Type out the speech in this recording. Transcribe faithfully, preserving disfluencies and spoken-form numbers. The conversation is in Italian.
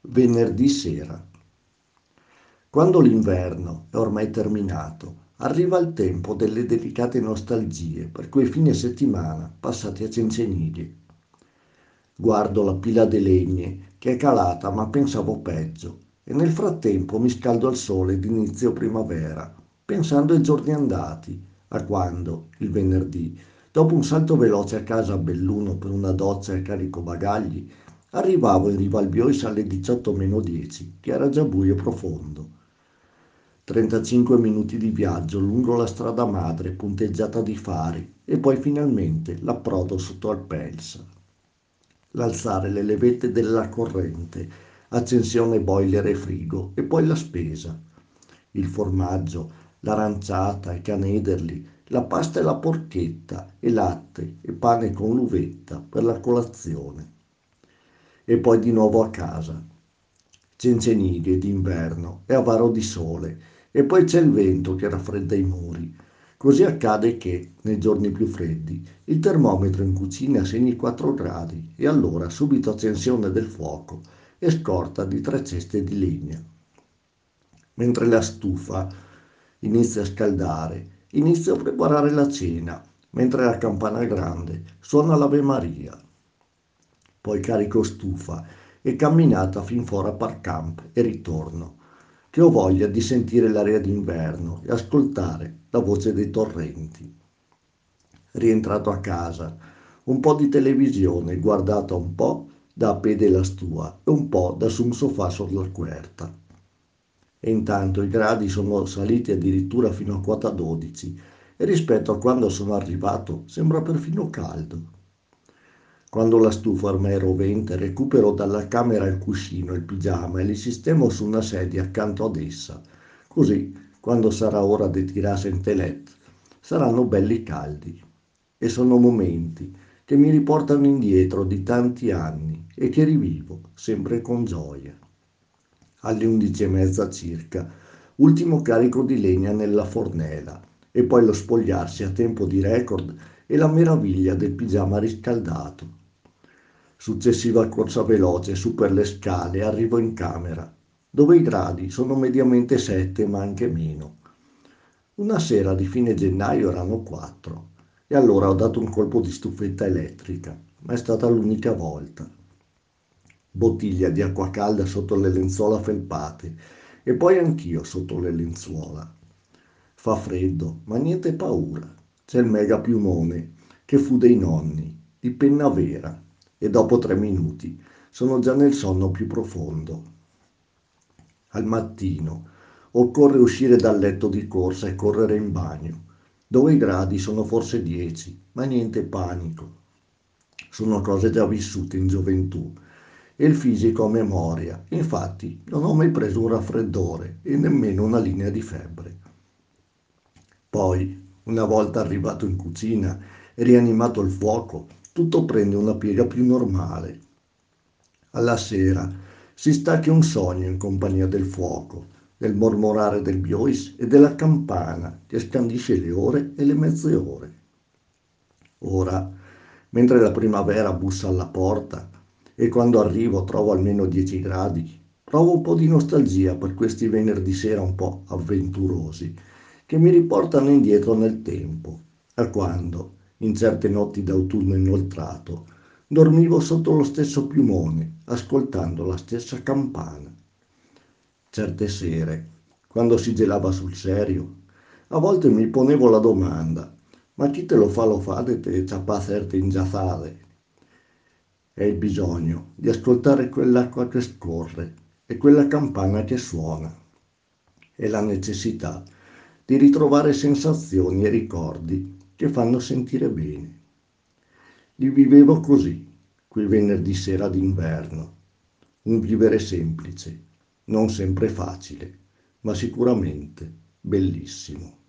Venerdì sera. Quando l'inverno è ormai terminato, arriva il tempo delle delicate nostalgie per quei fine settimana passati a Cenceniglie. Guardo la pila di legne che è calata, ma pensavo peggio, e nel frattempo mi scaldo al sole d'inizio primavera, pensando ai giorni andati, a quando, il venerdì, dopo un salto veloce a casa a Belluno per una doccia e carico bagagli, arrivavo in riva al Biois alle diciotto meno dieci, che era già buio profondo. trentacinque minuti di viaggio lungo la strada madre punteggiata di fari e poi finalmente l'approdo sotto Alpelsa. L'alzare le levette della corrente, accensione boiler e frigo e poi la spesa. Il formaggio, l'aranciata, i canederli, la pasta e la porchetta e latte e pane con l'uvetta per la colazione. E poi di nuovo a casa. Cencenighe d'inverno e avaro di sole, e poi c'è il vento che raffredda i muri. Così accade che, nei giorni più freddi, il termometro in cucina segni quattro gradi e allora subito accensione del fuoco e scorta di tre ceste di legna. Mentre la stufa inizia a scaldare, inizio a preparare la cena, mentre la campana grande suona l'Ave Maria. Poi carico stufa e camminata fin fuori a Parcamp e ritorno, che ho voglia di sentire l'aria d'inverno e ascoltare la voce dei torrenti. Rientrato a casa, un po' di televisione, guardata un po' da a piede la stua e un po' da su un sofà sulla querta. E intanto i gradi sono saliti addirittura fino a quota dodici e rispetto a quando sono arrivato sembra perfino caldo. Quando la stufa ormai è rovente, recupero dalla camera il cuscino e il pigiama e li sistemo su una sedia accanto ad essa. Così, quando sarà ora di tirarsi in telet, saranno belli caldi. E sono momenti che mi riportano indietro di tanti anni e che rivivo sempre con gioia. Alle undici e mezza circa, ultimo carico di legna nella fornella e poi lo spogliarsi a tempo di record e la meraviglia del pigiama riscaldato. Successiva corsa veloce su per le scale arrivo in camera, dove i gradi sono mediamente sette ma anche meno. Una sera di fine gennaio erano quattro e allora ho dato un colpo di stufetta elettrica, ma è stata l'unica volta. Bottiglia di acqua calda sotto le lenzuola felpate e poi anch'io sotto le lenzuola. Fa freddo, ma niente paura. C'è il mega piumone che fu dei nonni, di penna vera, e dopo tre minuti sono già nel sonno più profondo. Al mattino occorre uscire dal letto di corsa e correre in bagno, dove i gradi sono forse dieci, ma niente panico. Sono cose già vissute in gioventù e il fisico ha memoria. Infatti non ho mai preso un raffreddore e nemmeno una linea di febbre. Poi, una volta arrivato in cucina e rianimato il fuoco, tutto prende una piega più normale. Alla sera si sta che un sogno in compagnia del fuoco, del mormorare del biois e della campana che scandisce le ore e le mezze ore. Ora, mentre la primavera bussa alla porta e quando arrivo trovo almeno dieci gradi, provo un po' di nostalgia per questi venerdì sera un po' avventurosi che mi riportano indietro nel tempo, a quando, in certe notti d'autunno inoltrato, dormivo sotto lo stesso piumone, ascoltando la stessa campana. Certe sere, quando si gelava sul serio, a volte mi ponevo la domanda: ma chi te lo fa lo fa de te ciapà certe ingiazzate? È il bisogno di ascoltare quell'acqua che scorre e quella campana che suona. È la necessità di ritrovare sensazioni e ricordi che fanno sentire bene. Li vivevo così, quel venerdì sera d'inverno. Un vivere semplice, non sempre facile, ma sicuramente bellissimo.